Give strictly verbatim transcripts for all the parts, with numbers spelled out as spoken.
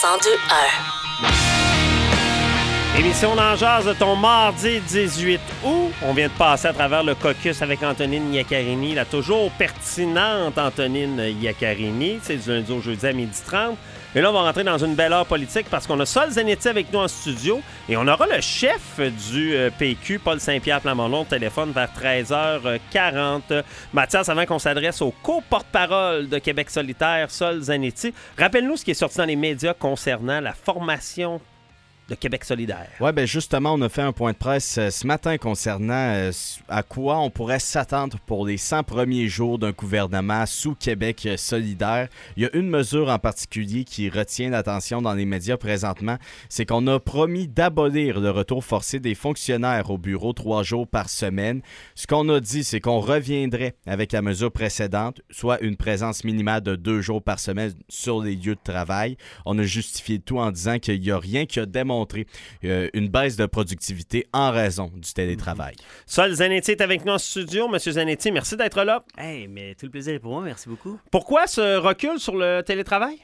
cent deux un. Émission dans Jazz de ton mardi dix-huit août. On vient de passer à travers le caucus avec Antonine Iaccarini, la toujours pertinente Antonine Iaccarini. C'est du lundi au jeudi à midi trente. Et là, on va rentrer dans une belle heure politique parce qu'on a Sol Zanetti avec nous en studio et on aura le chef du P Q, Paul Saint-Pierre Plamondon, au téléphone vers treize heures quarante. Mathias, avant qu'on s'adresse au co-porte-parole de Québec solidaire, Sol Zanetti, rappelle-nous ce qui est sorti dans les médias concernant la formation de Québec solidaire. Oui, bien justement, on a fait un point de presse euh, ce matin concernant euh, à quoi on pourrait s'attendre pour les cent premiers jours d'un gouvernement sous Québec solidaire. Il y a une mesure en particulier qui retient l'attention dans les médias présentement, c'est qu'on a promis d'abolir le retour forcé des fonctionnaires au bureau trois jours par semaine. Ce qu'on a dit, c'est qu'on reviendrait avec la mesure précédente, soit une présence minimale de deux jours par semaine sur les lieux de travail. On a justifié tout en disant qu'il n'y a rien qui a démontré montrer euh, une baisse de productivité en raison du télétravail. Sol Zanetti est avec nous en studio. Monsieur Zanetti, merci d'être là. Hey, mais tout le plaisir est pour moi, merci beaucoup. Pourquoi ce recul sur le télétravail?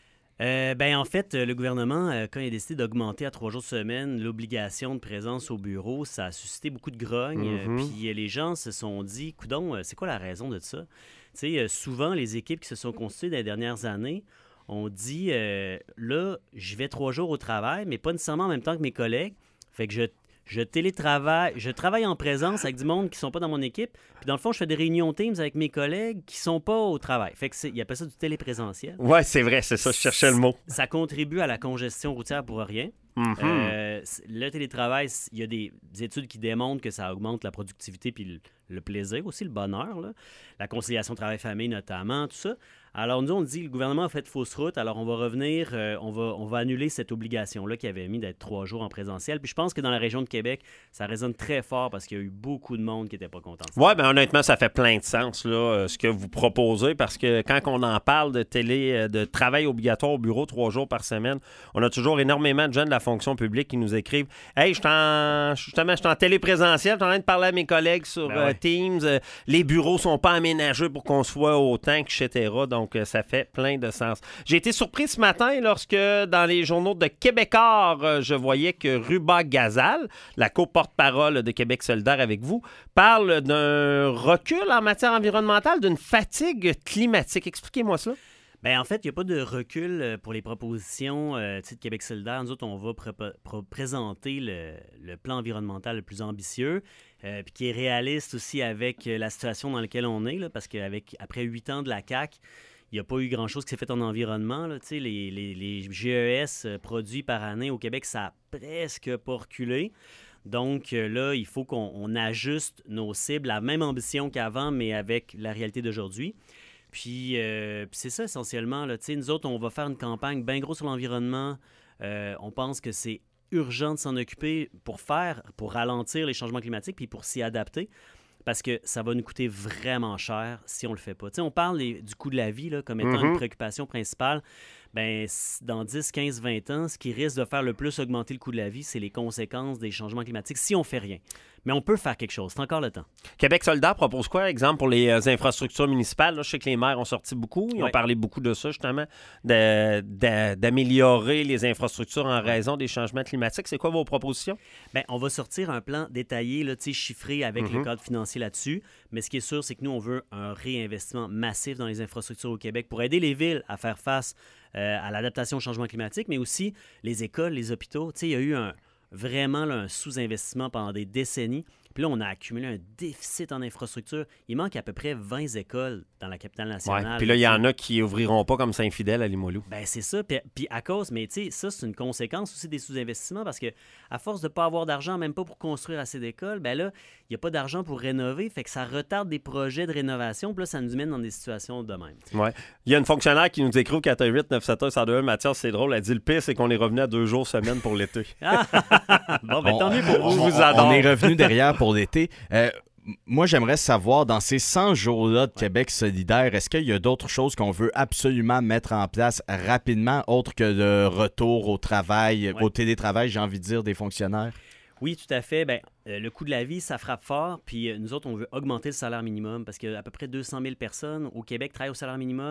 Euh, ben en fait, le gouvernement, euh, quand il a décidé d'augmenter à trois jours de semaine l'obligation de présence au bureau, ça a suscité beaucoup de grogne. Mm-hmm. Euh, puis euh, les gens se sont dit, coudonc, euh, c'est quoi la raison de ça? Tu sais, euh, souvent, les équipes qui se sont constituées dans les dernières années, on dit, euh, là, je vais trois jours au travail, mais pas nécessairement en même temps que mes collègues. Fait que je, je télétravaille, je travaille en présence avec du monde qui ne sont pas dans mon équipe. Puis dans le fond, je fais des réunions Teams avec mes collègues qui ne sont pas au travail. Fait que c'est, il appelle ça du téléprésentiel. Oui, c'est vrai, c'est ça, je cherchais le mot. Ça contribue à la congestion routière pour rien. Mm-hmm. Euh, le télétravail, il y a des, des études qui démontrent que ça augmente la productivité puis le, le plaisir, aussi le bonheur, là. La conciliation travail-famille notamment, tout ça. Alors nous, on dit, le gouvernement a fait fausse route, alors on va revenir, euh, on, va, on va annuler cette obligation-là qui avait mis d'être trois jours en présentiel. Puis je pense que dans la région de Québec, ça résonne très fort parce qu'il y a eu beaucoup de monde qui n'était pas content. Oui, bien honnêtement, ça fait plein de sens, là, euh, ce que vous proposez, parce que quand on en parle de télé, euh, de travail obligatoire au bureau trois jours par semaine, on a toujours énormément de gens de la fonction publique qui nous écrivent « Hey, je suis en, justement, je suis en téléprésentiel, je suis en train de parler à mes collègues sur ben ouais. euh, Teams, euh, les bureaux sont pas aménagés pour qu'on soit autant, et cetera » Donc, euh, ça fait plein de sens. J'ai été surpris ce matin lorsque, dans les journaux de Québécois, euh, je voyais que Ruba Gazal, la co-porte-parole de Québec solidaire avec vous, parle d'un recul en matière environnementale, d'une fatigue climatique. Expliquez-moi ça. Bien, en fait, il n'y a pas de recul pour les propositions euh, de Québec solidaire. Nous autres, on va pr- pr- présenter le, le plan environnemental le plus ambitieux, euh, puis qui est réaliste aussi avec la situation dans laquelle on est, là, parce qu'après huit ans de la C A Q, il n'y a pas eu grand-chose qui s'est fait en environnement. Là. Les, les, les G E S produits par année au Québec, ça a presque pas reculé. Donc euh, là, il faut qu'on on ajuste nos cibles à la même ambition qu'avant, mais avec la réalité d'aujourd'hui. Puis, euh, puis c'est ça essentiellement. Là. Nous autres, on va faire une campagne bien grosse sur l'environnement. Euh, on pense que c'est urgent de s'en occuper pour faire, pour ralentir les changements climatiques puis pour s'y adapter. Parce que ça va nous coûter vraiment cher si on ne le fait pas. T'sais, on parle les, du coût de la vie là, comme étant mm-hmm. une préoccupation principale. Ben, dans dix, quinze, vingt ans, ce qui risque de faire le plus augmenter le coût de la vie, c'est les conséquences des changements climatiques si on ne fait rien. Mais on peut faire quelque chose. C'est encore le temps. Québec solidaire propose quoi, exemple, pour les euh, infrastructures municipales? Là, je sais que les maires ont sorti beaucoup. Ils oui. ont parlé beaucoup de ça, justement, de, de, d'améliorer les infrastructures en raison des changements climatiques. C'est quoi vos propositions? Bien, on va sortir un plan détaillé, là, chiffré avec mm-hmm. le cadre financier là-dessus. Mais ce qui est sûr, c'est que nous, on veut un réinvestissement massif dans les infrastructures au Québec pour aider les villes à faire face euh, à l'adaptation au changement climatique, mais aussi les écoles, les hôpitaux. Tu sais, il y a eu un, vraiment là, un sous-investissement pendant des décennies. Puis là, on a accumulé un déficit en infrastructure. Il manque à peu près vingt écoles dans la capitale nationale. Ouais, puis là, il y en a qui ouvriront pas comme Saint-Fidèle à Limoilou. Ben c'est ça. Puis, puis à cause, mais tu sais, ça, c'est une conséquence aussi des sous-investissements parce que à force de ne pas avoir d'argent, même pas pour construire assez d'écoles, ben là, il n'y a pas d'argent pour rénover. Fait que ça retarde des projets de rénovation. Puis là, ça nous mène dans des situations de même. Ouais. Il y a une fonctionnaire qui nous écrit au quatre un huit neuf sept un un deux un. Mathias, c'est drôle. Elle dit le pire, c'est qu'on est revenu à deux jours semaine pour l'été. Bon, ben tant mieux pour vous. On, Je vous adore. On est revenu derrière pour l'été. Euh, moi, j'aimerais savoir, dans ces cent jours-là de Québec solidaire, est-ce qu'il y a d'autres choses qu'on veut absolument mettre en place rapidement, autre que le retour au travail, ouais. au télétravail, j'ai envie de dire, des fonctionnaires? Oui, tout à fait. Bien, euh, le coût de la vie, ça frappe fort. Puis euh, nous autres, on veut augmenter le salaire minimum parce qu'à peu près deux cent mille personnes au Québec travaillent au salaire minimum.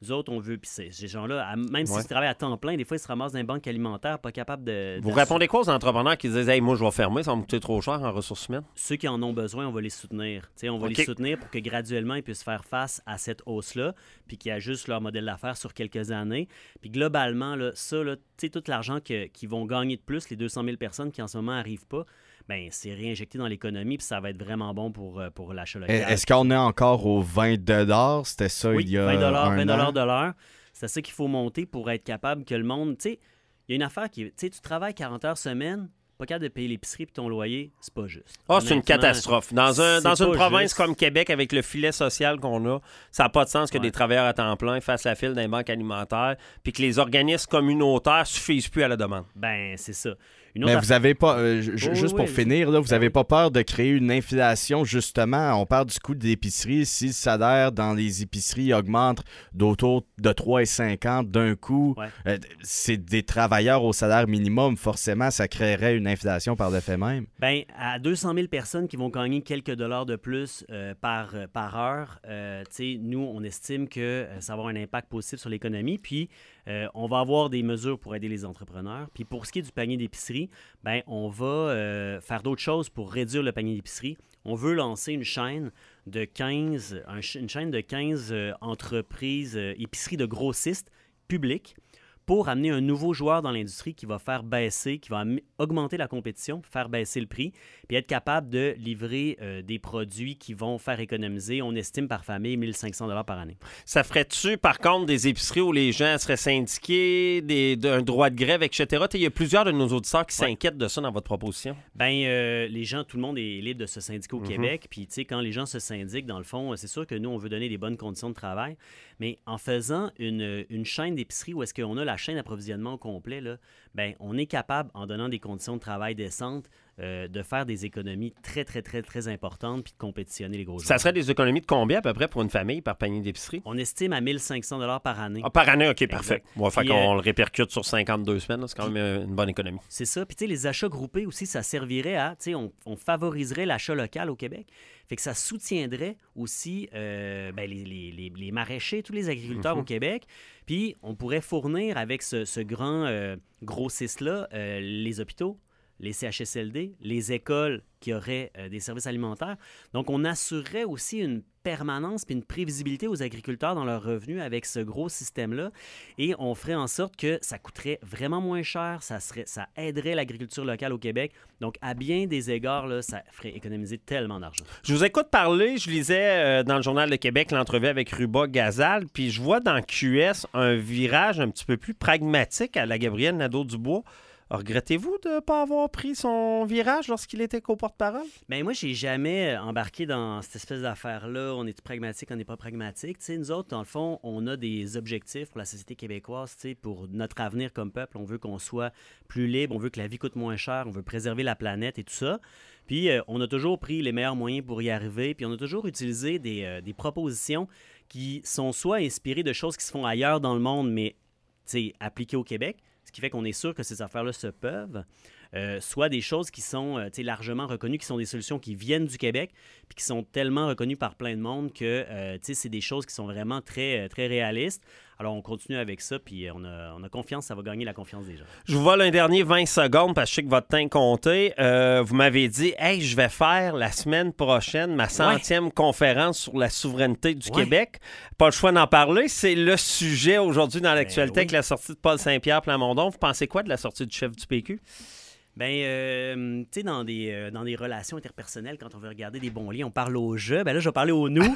Nous autres, on veut. Puis ces gens-là, à, même s'ils Ouais. travaillent à temps plein, des fois, ils se ramassent dans une banque alimentaire, pas capables de... Vous de- répondez quoi aux entrepreneurs qui disent « Hey, moi, je vais fermer, ça va me coûter trop cher en ressources humaines? Ceux qui en ont besoin, on va les soutenir. T'sais, on va OK. les soutenir pour que graduellement, ils puissent faire face à cette hausse-là, puis qu'ils ajustent leur modèle d'affaires sur quelques années. Puis globalement, là, ça, là, tout l'argent que, qu'ils vont gagner de plus, les deux cent mille personnes qui en ce moment n'arrivent pas, ben c'est réinjecté dans l'économie, puis ça va être vraiment bon pour, euh, pour l'achat local. Est-ce qu'on est encore aux vingt dollars? C'était ça Oui, il y a vingt dollars, un vingt dollars an? de l'heure. C'est ça qu'il faut monter pour être capable que le monde... Tu sais, il y a une affaire qui est... Tu sais, tu travailles quarante heures semaine, pas capable de payer l'épicerie puis ton loyer, c'est pas juste. Ah, c'est une Honnêtement, catastrophe. Dans, un, c'est dans une pas province juste. comme Québec, avec le filet social qu'on a, ça n'a pas de sens que Ouais. des travailleurs à temps plein fassent la file dans les banques alimentaires puis que les organismes communautaires suffisent plus à la demande. Ben, c'est ça. Une Mais autre vous avez pas, euh, ju- Oui, juste oui, pour oui. finir, là, vous Ben avez oui. pas peur de créer une inflation, justement. On parle du coût de l'épicerie. Si le salaire dans les épiceries augmente d'autour de trois virgule cinquante d'un coup, Ouais. euh, c'est des travailleurs au salaire minimum. Forcément, ça créerait une inflation par le fait même. Ben, à deux cent mille personnes qui vont gagner quelques dollars de plus euh, par, euh, par heure, euh, tu sais, nous, on estime que euh, ça va avoir un impact positif sur l'économie. Puis, euh, on va avoir des mesures pour aider les entrepreneurs. Puis, pour ce qui est du panier d'épicerie, ben, on va euh, faire d'autres choses pour réduire le panier d'épicerie. On veut lancer une chaîne de quinze, un ch- une chaîne de quinze euh, entreprises, euh, épiceries de grossistes publics, pour amener un nouveau joueur dans l'industrie qui va faire baisser, qui va am- augmenter la compétition, faire baisser le prix, puis être capable de livrer euh, des produits qui vont faire économiser, on estime par famille, mille cinq cents dollars par année. Ça ferait-tu, par contre, des épiceries où les gens seraient syndiqués, des, d'un droit de grève, et cetera? Il y a plusieurs de nos auditeurs qui Ouais. s'inquiètent de ça dans votre proposition. Ben, euh, les gens, tout le monde est libre de se syndiquer au Mhm. Québec. Puis, tu sais, quand les gens se syndiquent, dans le fond, c'est sûr que nous, on veut donner des bonnes conditions de travail. Mais en faisant une, une chaîne d'épicerie où est-ce qu'on a la chaîne d'approvisionnement au complet, là, ben, on est capable, en donnant des conditions de travail décentes, euh, de faire des économies très, très, très, très importantes puis de compétitionner les gros Ça joueurs. serait des économies de combien à peu près pour une famille par panier d'épicerie? On estime à mille cinq cents dollars par année. Ah, par année, OK, parfait. On va faire Puis, qu'on euh, le répercute sur cinquante-deux semaines. là, C'est quand même euh, une bonne économie. C'est ça. Puis, tu sais, les achats groupés aussi, ça servirait à, tu sais, on, on favoriserait l'achat local au Québec. Fait que ça soutiendrait aussi euh, ben, les, les- les- les maraîchers, tous les agriculteurs Mhm. au Québec. Puis, on pourrait fournir avec ce, ce grand euh, grossiste-là euh, les hôpitaux, les C H S L D, les écoles qui auraient euh, des services alimentaires. Donc, on assurerait aussi une permanence puis une prévisibilité aux agriculteurs dans leurs revenus avec ce gros système-là. Et on ferait en sorte que ça coûterait vraiment moins cher, ça, serait, ça aiderait l'agriculture locale au Québec. Donc, à bien des égards, là, ça ferait économiser tellement d'argent. Je vous écoute parler, je lisais euh, dans le Journal de Québec l'entrevue avec Ruba Gazal, puis je vois dans Q S un virage un petit peu plus pragmatique à la Gabrielle Nadeau-Dubois. Regrettez-vous de ne pas avoir pris son virage lorsqu'il était co-porte-parole? Bien, moi, j'ai jamais embarqué dans cette espèce d'affaire-là. On est pragmatique, on n'est pas pragmatique. Tu sais, nous autres, dans le fond, on a des objectifs pour la société québécoise, tu sais, pour notre avenir comme peuple. On veut qu'on soit plus libre, on veut que la vie coûte moins cher, on veut préserver la planète et tout ça. Puis, euh, on a toujours pris les meilleurs moyens pour y arriver, puis on a toujours utilisé des, euh, des propositions qui sont soit inspirées de choses qui se font ailleurs dans le monde, mais tu sais, appliquées au Québec, ce qui fait qu'on est sûr que ces affaires-là se peuvent. Euh, soit des choses qui sont euh, tu sais, largement reconnues, qui sont des solutions qui viennent du Québec, puis qui sont tellement reconnues par plein de monde que euh, tu sais, c'est des choses qui sont vraiment très, euh, très réalistes. Alors, on continue avec ça, puis on a, on a confiance, ça va gagner la confiance des gens. Je vous vole un dernier vingt secondes parce que je sais que votre temps est compté. Euh, vous m'avez dit, hey, je vais faire la semaine prochaine ma centième conférence sur la souveraineté du Ouais. Québec. Pas le choix d'en parler. C'est le sujet aujourd'hui dans l'actualité oui. avec la sortie de Paul Saint-Pierre Plamondon. Vous pensez quoi de la sortie du chef du P Q? Bien, euh, tu sais, dans des, euh, dans des relations interpersonnelles, quand on veut regarder des bons liens, on parle au je. Ben là, je vais parler au nous.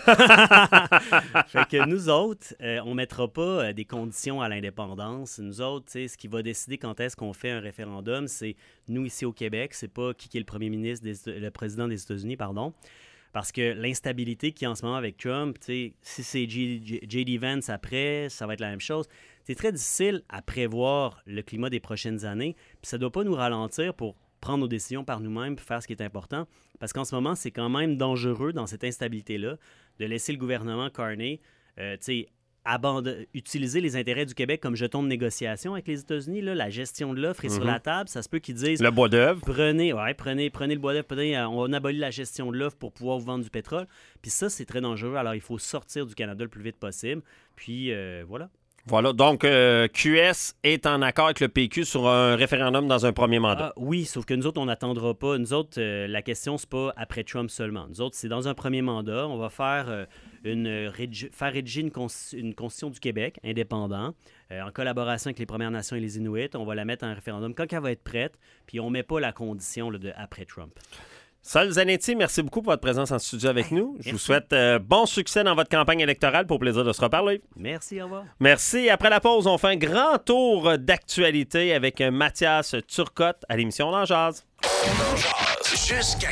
Fait que nous autres, euh, on ne mettra pas euh, des conditions à l'indépendance. Nous autres, tu sais, ce qui va décider quand est-ce qu'on fait un référendum, c'est nous ici au Québec. C'est pas qui, qui est le premier ministre, des, le président des États-Unis, pardon. Parce que l'instabilité qu'il y a en ce moment avec Trump, tu sais, si c'est J D Vance après, ça va être la même chose. C'est très difficile à prévoir le climat des prochaines années. Puis ça ne doit pas nous ralentir pour prendre nos décisions par nous-mêmes et faire ce qui est important. Parce qu'en ce moment, c'est quand même dangereux dans cette instabilité-là de laisser le gouvernement Carney, euh, tu sais, abandonner, utiliser les intérêts du Québec comme jeton de négociation avec les États-Unis. Là, la gestion de l'offre est mm-hmm. sur la table. Ça se peut qu'ils disent... Le bois d'œuvre. Prenez, ouais, prenez, prenez le bois d'œuvre. Prenez, on abolit la gestion de l'offre pour pouvoir vous vendre du pétrole. Puis ça, c'est très dangereux. Alors, il faut sortir du Canada le plus vite possible. Puis, euh, voilà. Voilà, donc euh, Q S est en accord avec le P Q sur un référendum dans un premier mandat. Ah, oui, sauf que nous autres, on n'attendra pas. Nous autres, euh, la question, c'est pas après Trump seulement. Nous autres, c'est dans un premier mandat. On va faire, euh, une, rédig- faire rédiger une, con- une constitution du Québec indépendant, euh, en collaboration avec les Premières Nations et les Inuits. On va la mettre en référendum quand elle va être prête, puis on ne met pas la condition là, de après Trump. Sol Zanetti, merci beaucoup pour votre présence en studio avec nous. Je merci. vous souhaite euh, bon succès dans votre campagne électorale. Pour plaisir de se reparler. Merci, au revoir. Merci. Après la pause, on fait un grand tour d'actualité avec Mathias Turcotte à l'émission L'en Jazz. On en jase jusqu'à